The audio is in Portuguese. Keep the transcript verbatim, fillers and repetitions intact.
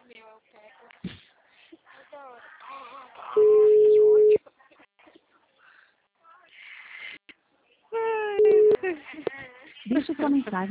meu, eu pego. Adoro. Ai, que ódio. Deixe sua mensagem.